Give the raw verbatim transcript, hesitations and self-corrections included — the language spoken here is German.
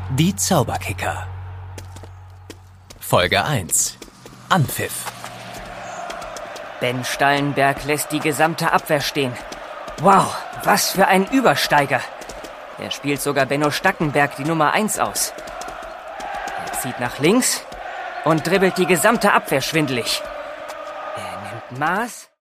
Die Zauberkicker. Folge eins. Anpfiff. Ben Stallenberg lässt die gesamte Abwehr stehen. Wow, was für ein Übersteiger. Er spielt sogar Benno Stackenberg die Nummer eins aus. Er zieht nach links und dribbelt die gesamte Abwehr schwindelig. Er nimmt Maß...